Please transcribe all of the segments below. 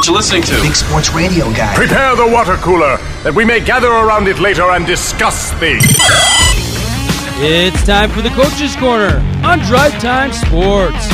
what you're listening to. Big Sports Radio Guy. Prepare the water cooler, that we may gather around it later and discuss things. It's time for the Coach's Corner on Drive Time Sports.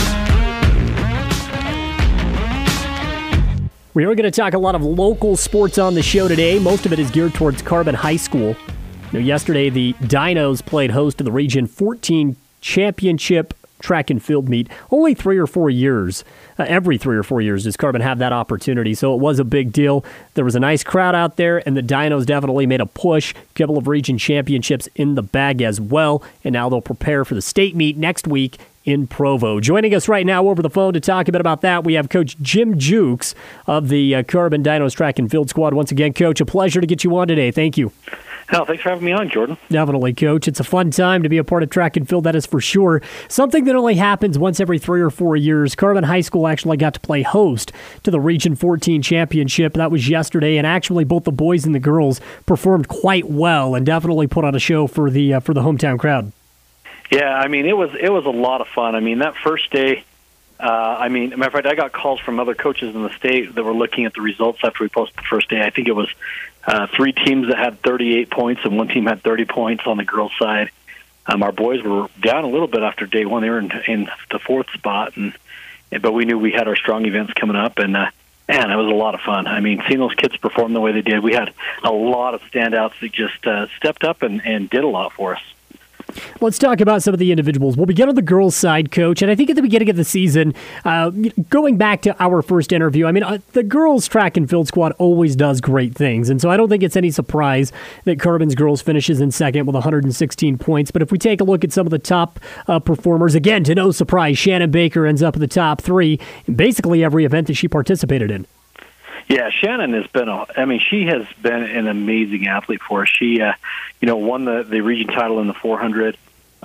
We are going to talk a lot of local sports on the show today. Most of it is geared towards Carbon High School. Yesterday, the Dinos played host to the Region 14 Championship track and field meet. Only 3 or 4 years, every 3 or 4 years does Carbon have that opportunity, so it was a big deal. There was a nice crowd out there, and the Dinos definitely made a push. A couple of region championships in the bag as well, and now they'll prepare for the state meet next week in Provo. Joining us right now over the phone to talk a bit about that, we have Coach Jim Jukes of the Carbon Dinos track and field squad. Once again, Coach, a pleasure to get you on today. Thank you. Hell, thanks for having me on, Jordan. Definitely, Coach. It's a fun time to be a part of track and field, that is for sure. Something that only happens once every 3 or 4 years. Carbon High School actually got to play host to the Region 14 Championship. That was yesterday, and actually both the boys and the girls performed quite well and definitely put on a show for the hometown crowd. Yeah, I mean, it was a lot of fun. I mean, that first day, matter of fact, I got calls from other coaches in the state that were looking at the results after we posted the first day. I think it was 3 teams that had 38 points and 1 team had 30 points on the girls' side. Our boys were down a little bit after day 1. They were in the 4th spot, but we knew we had our strong events coming up, and man, it was a lot of fun. I mean, seeing those kids perform the way they did, we had a lot of standouts that just stepped up and did a lot for us. Let's talk about some of the individuals. We'll begin on the girls' side, Coach. And I think at the beginning of the season, going back to our first interview, I mean, the girls' track and field squad always does great things. And so I don't think it's any surprise that Carbon's girls finishes in second with 116 points. But if we take a look at some of the top performers, again, to no surprise, Shannon Baker ends up in the top 3 in basically every event that she participated in. Yeah, Shannon has been she has been an amazing athlete for us. She, won the region title in the 400.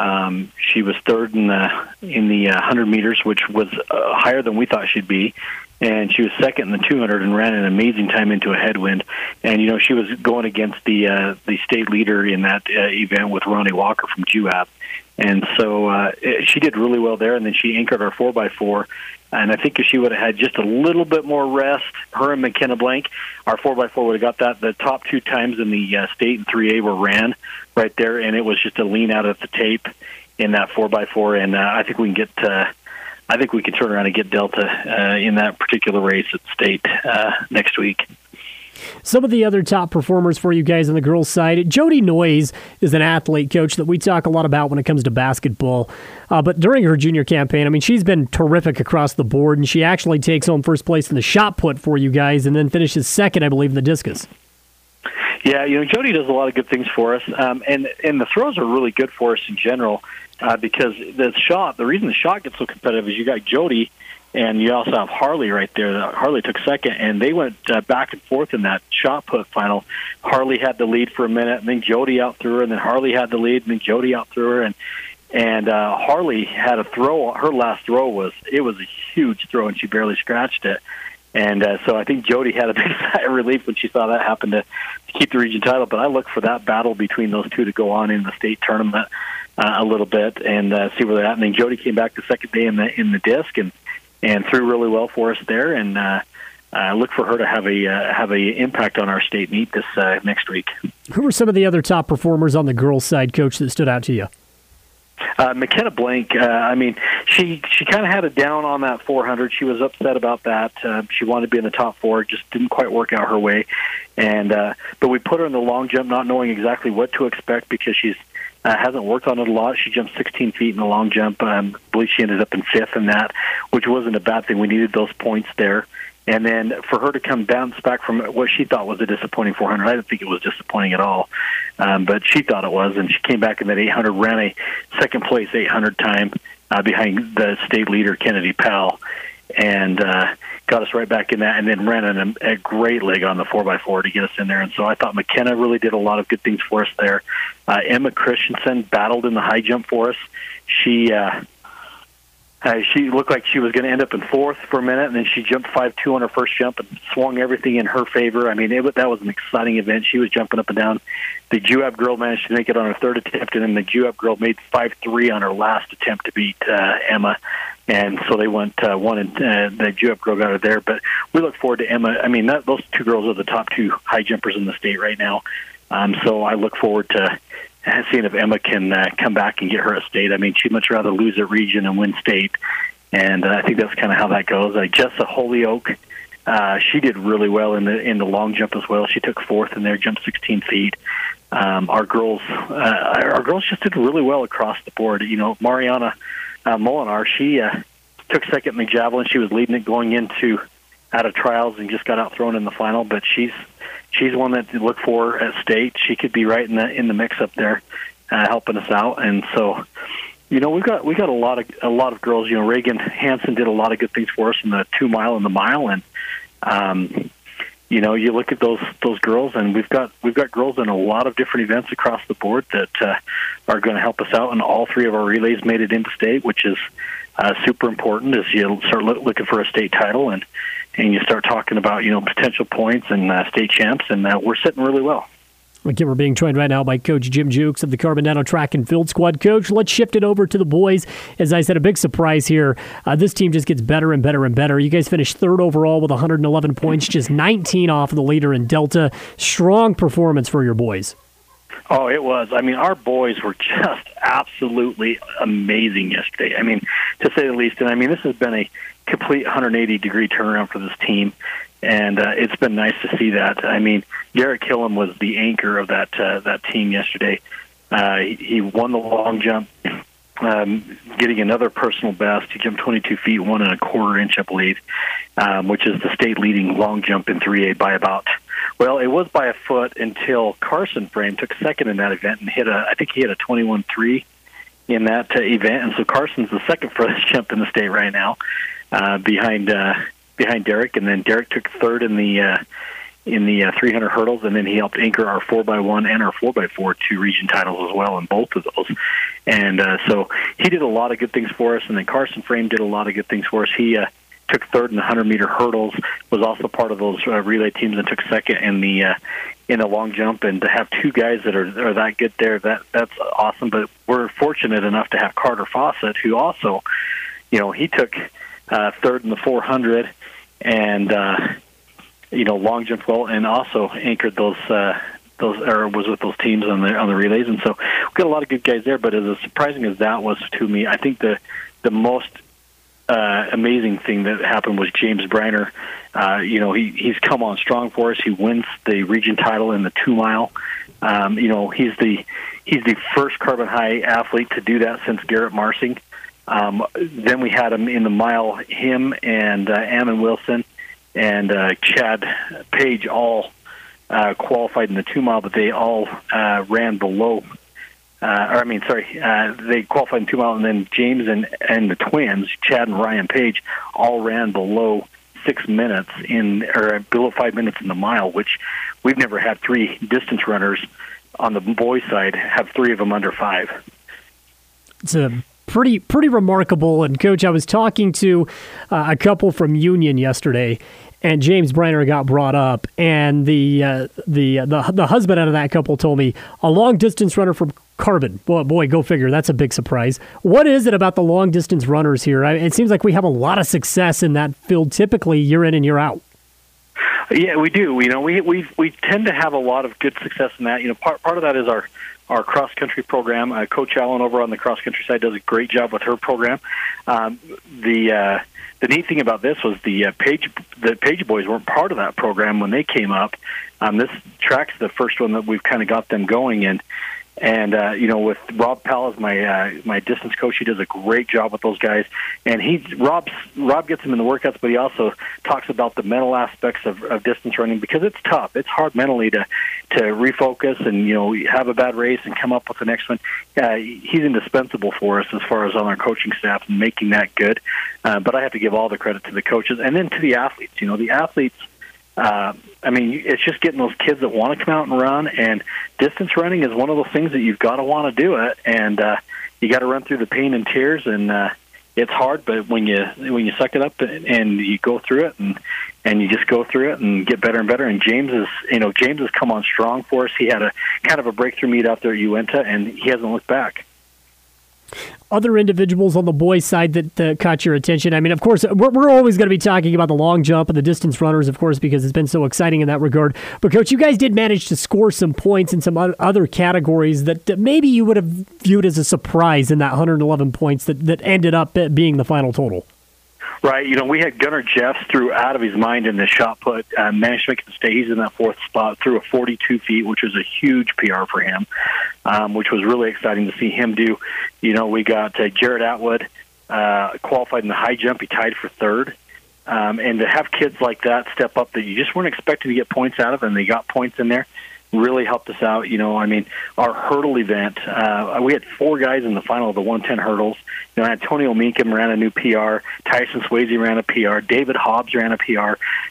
She was 3rd in the 100 meters, which was higher than we thought she'd be. And she was 2nd in the 200 and ran an amazing time into a headwind. And, she was going against the state leader in that event with Ronnie Walker from JUAP. And so she did really well there, and then she anchored our 4x4. And I think if she would have had just a little bit more rest, her and McKenna Blank, our 4x4 would have got that. The top 2 times in the state and 3A were ran right there, and it was just a lean out of the tape in that 4x4. And I think we can turn around and get Delta in that particular race at state next week. Some of the other top performers for you guys on the girls' side, Jody Noyes is an athlete, Coach, that we talk a lot about when it comes to basketball. But during her junior campaign, I mean, she's been terrific across the board, and she actually takes home first place in the shot put for you guys and then finishes second, I believe, in the discus. Yeah, Jody does a lot of good things for us, and the throws are really good for us in general because the reason the shot gets so competitive is you got Jody, and you also have Harley right there. Harley took second, and they went back and forth in that shot put final. Harley had the lead for a minute, and then Jody outthrew her, and then Harley had the lead, and then Jody outthrew her, and Harley had a throw. Her last throw was a huge throw, and she barely scratched it. And so I think Jody had a big sigh of relief when she saw that happen to keep the region title. But I look for that battle between those two to go on in the state tournament a little bit and see where they're at. And then Jody came back the second day in the disc and threw really well for us there, and look for her to have a impact on our state meet this next week. Who were some of the other top performers on the girls' side, Coach, that stood out to you? McKenna Blank, she kind of had it down on that 400. She was upset about that. She wanted to be in the top 4, just didn't quite work out her way. And but we put her in the long jump, not knowing exactly what to expect because she's hasn't worked on it a lot. She jumped 16 feet in the long jump. I believe she ended up in 5th in that, which wasn't a bad thing. We needed those points there. And then for her to come bounce back from what she thought was a disappointing 400, I didn't think it was disappointing at all, but she thought it was, and she came back in that 800, ran a second-place 800 time behind the state leader, Kennedy Powell, and got us right back in that, and then ran a great leg on the 4x4 to get us in there. And so I thought McKenna really did a lot of good things for us there. Emma Christensen battled in the high jump for us. She She looked like she was going to end up in fourth for a minute, and then she jumped 5.2 on her first jump and swung everything in her favor. I mean, that was an exciting event. She was jumping up and down. The Juab girl managed to make it on her third attempt, and then the Juab girl made 5.3 on her last attempt to beat Emma. And so they went one, and the Juab girl got her there. But we look forward to Emma. I mean, those two girls are the top two high jumpers in the state right now. So I look forward to seeing if Emma can come back and get her a state. I mean, she'd much rather lose at region and win state. And I think that's kind of how that goes. Jessa Holyoke, she did really well in the long jump as well. She took fourth in there, jumped 16 feet. Our girls just did really well across the board. You know, Mariana Molinar, she took second in the javelin. She was leading it going out of trials and just got outthrown in the final. But she's one that to look for at state. She could be right in the mix up there, helping us out. And so, you know, we got a lot of girls. You know, Reagan Hansen did a lot of good things for us in the 2 mile and the mile. And you know, you look at those girls, and we've got girls in a lot of different events across the board that are going to help us out. And all three of our relays made it into state, which is super important as you start looking for a state title and you start talking about, you know, potential points and state champs, and we're sitting really well. Again, we're being joined right now by Coach Jim Jukes of the Carbondale Track and Field Squad. Coach, let's shift it over to the boys. As I said, a big surprise here. This team just gets better and better and better. You guys finished third overall with 111 points, just 19 off of the leader in Delta. Strong performance for your boys. Oh, it was. I mean, our boys were just absolutely amazing yesterday. I mean, to say the least. And I mean, this has been a complete 180-degree turnaround for this team, and it's been nice to see that. I mean, Garrett Killam was the anchor of that team yesterday. He won the long jump, getting another personal best. He jumped 22 feet, 1 1/4 inch, I believe, which is the state leading long jump in 3A by about. Well, it was by a foot until Carson Frame took second in that event and I think he hit a 21.3 in that event. And so Carson's the second furthest jump in the state right now, behind Derek. And then Derek took third in the 300 hurdles, and then he helped anchor our 4x1 and our 4x4 2 region titles as well in both of those. And so he did a lot of good things for us, and then Carson Frame did a lot of good things for us. He took third in the 100-meter hurdles, was also part of those relay teams, and took second in the long jump. And to have two guys that are that good there, that's awesome. But we're fortunate enough to have Carter Fawcett, who also, you know, he took third in the 400 and you know, long jump well, and also anchored those or was with those teams on the relays. And so we got a lot of good guys there. But as surprising as that was to me, I think the most amazing thing that happened was James Briner. You know, he's come on strong for us. He wins the region title in the 2 mile. You know, he's the first Carbon High athlete to do that since Garrett Marsing. Then we had him in the mile, him and Ammon Wilson and Chad Page all qualified in the 2 mile, but they all ran below. They qualified in 2 mile, and then James and the twins, Chad and Ryan Page, all ran below 6 minutes below 5 minutes in the mile, which we've never had 3 distance runners on the boys' side have 3 of them under 5. It's a pretty remarkable. And Coach, I was talking to a couple from Union yesterday, and James Briner got brought up, and the husband out of that couple told me a long distance runner from Carbon. Boy, go figure. That's a big surprise. What is it about the long distance runners here? It seems like we have a lot of success in that field, typically year in and year out. Yeah, we do. You know, we tend to have a lot of good success in that. You know, part of that is our cross country program. Coach Allen over on the cross country side does a great job with her program. The neat thing about this was the Page boys weren't part of that program when they came up. This track's the first one that we've kind of got them going in. And you know, with Rob Powell as my distance coach, he does a great job with those guys. And Rob gets them in the workouts, but he also talks about the mental aspects of distance running, because it's tough. It's hard mentally to refocus and, you know, have a bad race and come up with the next one. He's indispensable for us as far as on our coaching staff and making that good. But I have to give all the credit to the coaches and then to the athletes. You know, the athletes. I mean, it's just getting those kids that want to come out and run, and distance running is one of those things that you've got to want to do it, and you got to run through the pain and tears, and it's hard, but when you suck it up and you go through it and you just go through it and get better and better. And James has come on strong for us. He had a kind of a breakthrough meet out there at Uinta, and he hasn't looked back. Other individuals on the boys' side that caught your attention? I mean, of course, we're always going to be talking about the long jump and the distance runners, of course, because it's been so exciting in that regard. But, Coach, you guys did manage to score some points in some other categories that maybe you would have viewed as a surprise in that 111 points that ended up being the final total. Right. We had Gunnar Jeffs threw out of his mind in the shot put, managed to make it stay. He's in that fourth spot, threw a 42 feet, which was a huge PR for him, which was really exciting to see him do. We got Jared Atwood qualified in the high jump. He tied for third. And to have kids like that step up that you just weren't expecting to get points out of, and they got points in there, really helped us out. Our hurdle event, we had 4 guys in the final of the 110 hurdles. Antonio Meekum ran a new PR. Tyson Swayze ran a PR. David Hobbs ran a PR.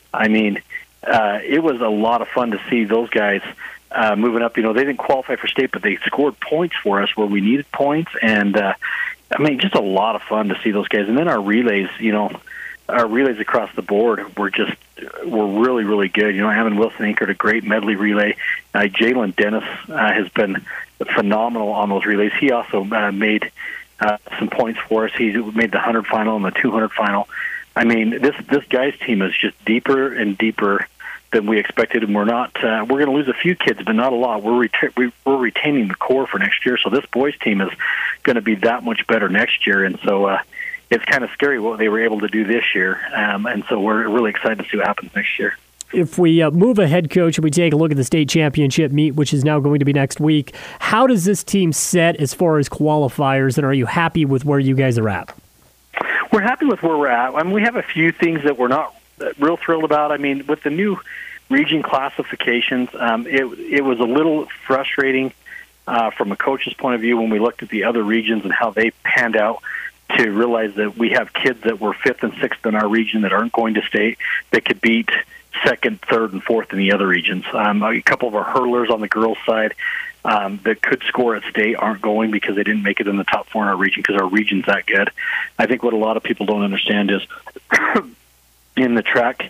It was a lot of fun to see those guys moving up. They didn't qualify for state, but they scored points for us where we needed points. And, just a lot of fun to see those guys. And then our relays, our relays across the board were really, really good. Evan Wilson anchored a great medley relay. Jalen Dennis has been phenomenal on those relays. He also made some points for us. He made the 100 final and the 200 final. This guys' team is just deeper and deeper than we expected, and we're going to lose a few kids, but not a lot. We're retaining the core for next year, so this boys' team is going to be that much better next year, and so it's kind of scary what they were able to do this year, and so we're really excited to see what happens next year. If we move ahead, Coach, and we take a look at the state championship meet, which is now going to be next week, how does this team set as far as qualifiers, and are you happy with where you guys are at? We're happy with where we're at. We have a few things that we're not real thrilled about. With the new region classifications, it was a little frustrating from a coach's point of view when we looked at the other regions and how they panned out, to realize that we have kids that were 5th and 6th in our region that aren't going to state that could beat 2nd, 3rd, and 4th in the other regions. A couple of our hurdlers on the girls' side that could score at state aren't going because they didn't make it in the top 4 in our region because our region's that good. I think what a lot of people don't understand is in track,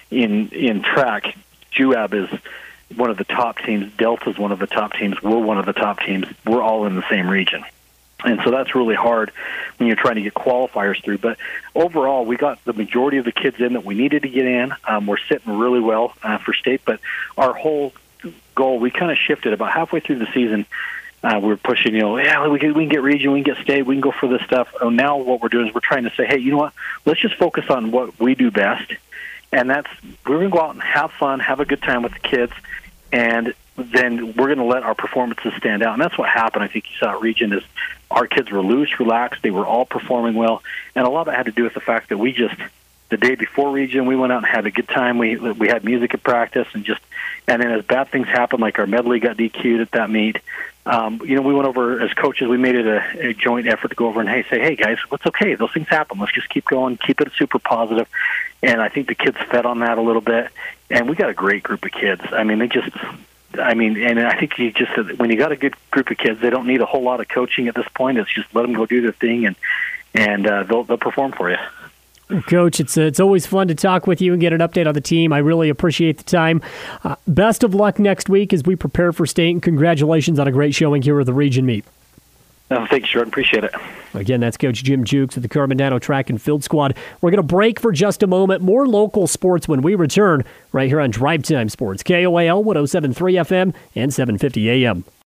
JUAB is one of the top teams. Delta's one of the top teams. We're one of the top teams. We're all in the same region. And so that's really hard when you're trying to get qualifiers through. But overall, we got the majority of the kids in that we needed to get in. We're sitting really well for state. But our whole goal, we kind of shifted about halfway through the season. We were pushing, we can get region, we can get state, we can go for this stuff. Now what we're doing is we're trying to say, hey, you know what? Let's just focus on what we do best. And we're going to go out and have fun, have a good time with the kids, and then we're going to let our performances stand out. And that's what happened. I think you saw at region is our kids were loose, relaxed. They were all performing well. And a lot of it had to do with the fact that the day before region, we went out and had a good time. We had music at practice and then as bad things happened, like our medley got DQ'd at that meet, we went over as coaches, we made it a joint effort to go over and say, hey guys, it's okay. Those things happen. Let's just keep going, keep it super positive. And I think the kids fed on that a little bit. And we got a great group of kids. And I think when you got a good group of kids, they don't need a whole lot of coaching at this point. It's just let them go do their thing, and they'll perform for you. Coach, it's always fun to talk with you and get an update on the team. I really appreciate the time. Best of luck next week as we prepare for state, and congratulations on a great showing here at the region meet. Thanks, Jordan. Appreciate it. Again, that's Coach Jim Jukes of the Carbondale Track and Field Squad. We're going to break for just a moment. More local sports when we return right here on Drive Time Sports, KOAL 107.3 FM and 750 AM.